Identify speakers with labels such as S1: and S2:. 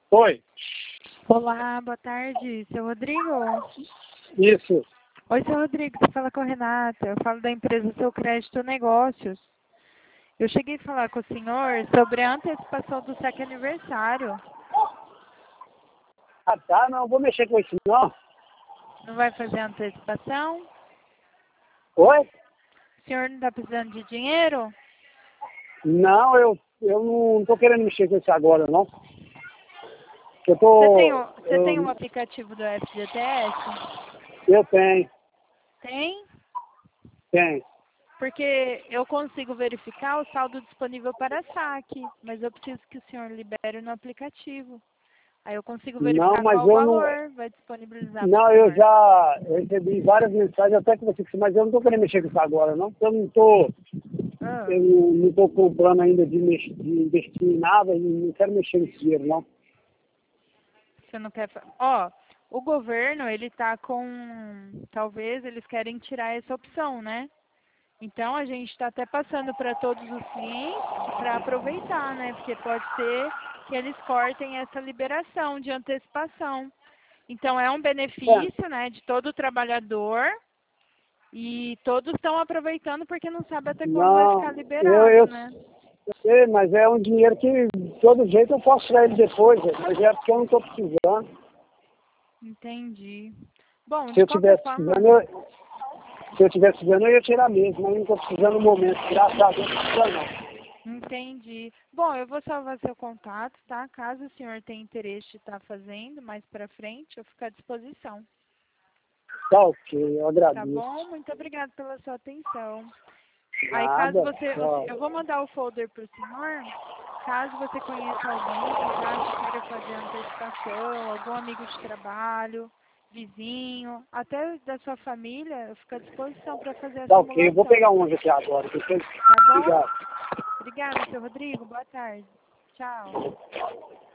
S1: Oi,
S2: Olá, boa tarde, seu Rodrigo.
S1: isso.
S2: Oi, seu Rodrigo, você fala com a Renata. Eu falo da empresa Seu Crédito Negócios. Eu cheguei a falar com o senhor sobre a antecipação do saque aniversário.
S1: Ah, tá, não vou mexer com isso não.
S2: Não vai fazer a antecipação?
S1: Oi?
S2: O senhor não está precisando de dinheiro?
S1: Não, eu não tô querendo mexer com isso agora, não. Eu
S2: Você tem um aplicativo do FGTS?
S1: eu tenho,
S2: Tem?
S1: tenho.
S2: Porque eu consigo verificar o saldo disponível para saque, mas eu preciso que o senhor libere no aplicativo. Aí eu consigo
S1: Não,
S2: verificar
S1: mas
S2: qual
S1: eu não.
S2: valor vai disponibilizar para o
S1: Não,
S2: senhor.
S1: eu recebi várias mensagens até que você disse, mas eu não tô querendo mexer com isso agora, não, porque
S2: Ah,
S1: eu não tô comprando ainda de investir em nada e não quero mexer nesse dinheiro, não.
S2: você não quer... Ó, o governo, ele tá com... Talvez eles querem tirar essa opção, né? Então, a gente está até passando para todos os clientes para aproveitar, né? Porque pode ser que eles cortem essa liberação de antecipação. Então, é um benefício, né, de todo trabalhador e todos estão aproveitando porque não sabe até quando vai
S1: Não,
S2: ficar
S1: eu
S2: liberado, né?
S1: sei, mas é um dinheiro que, de todo jeito, eu posso tirar ele depois, mas é porque eu não estou precisando.
S2: Entendi. Bom,
S1: Se
S2: de
S1: eu
S2: qualquer
S1: tivesse
S2: forma,
S1: precisando, se eu tivesse precisando, eu ia tirar mesmo, mas eu não estou precisando no momento. Graças a Deus, não precisa não.
S2: entendi. Bom, eu vou salvar seu contato, tá? Caso o senhor tenha interesse de estar fazendo mais para frente, eu fico à disposição.
S1: Tá ok, eu
S2: Tá
S1: agradeço.
S2: bom? Muito obrigada pela sua atenção. Aí, caso
S1: Nada,
S2: você...
S1: tchau.
S2: Eu vou mandar o folder para o senhor. Caso você conheça alguém, tá? Que queira fazer antecipação, algum amigo de trabalho, vizinho, até da sua família, eu fico à disposição para fazer a
S1: Tá ok, eu vou
S2: simulação.
S1: pegar um aqui agora. Depois...
S2: Tá bom?
S1: Obrigado.
S2: Obrigada, seu Rodrigo. Boa tarde. Tchau.